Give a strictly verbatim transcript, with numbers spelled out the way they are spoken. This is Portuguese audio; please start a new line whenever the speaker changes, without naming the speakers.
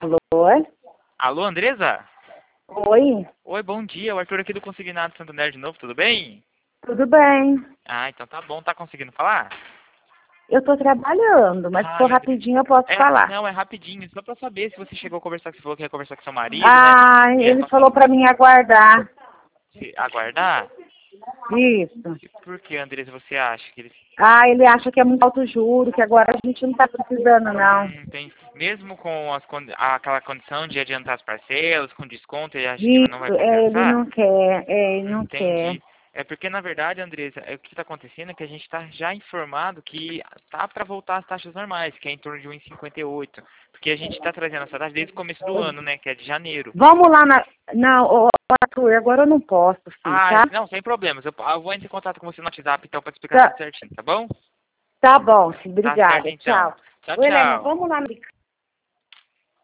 Alô?
Alô, Andresa?
Oi,
Oi, bom dia. O Arthur aqui do Consignado Santander de novo, tudo bem?
tudo bem?
Ah, então tá bom. Tá conseguindo falar?
Eu tô trabalhando, mas se for
Ai, Andresa.
rapidinho eu posso
É,
falar.
não, é rapidinho. Só pra saber se você chegou a conversar, que você falou que ia conversar com seu marido, né?
Ah,
E é
ele
pra
falou pra mim aguardar.
se aguardar.
Isso.
Por que, Andresa, você acha que ele...
Ah, ele acha que é muito alto juro, que agora a gente não tá precisando, não.
Hum, tem... Mesmo com as condi... aquela condição de adiantar as parcelas, com desconto, ele acha que não vai
Isso, é, ele
compensar?
não quer, é, ele não quer.
Entendi. É porque, na verdade, Andresa, é, o que está acontecendo é que a gente está já informado que tá para voltar às taxas normais, que é em torno de um vírgula cinquenta e oito. Porque a gente está trazendo essa taxa desde o começo do ano, né? Que é de janeiro.
Vamos lá na... Não, ô, Arthur, agora eu não posso, filho,
Ah,
tá?
não, sem problemas. Eu, eu vou entrar em contato com você no WhatsApp, então, para explicar tudo
Tá,
certinho, tá bom?
tá bom, filho,
Tá certo,
obrigada,
então.
tchau.
Tchau,
Ô, Helena,
tchau.
vamos lá no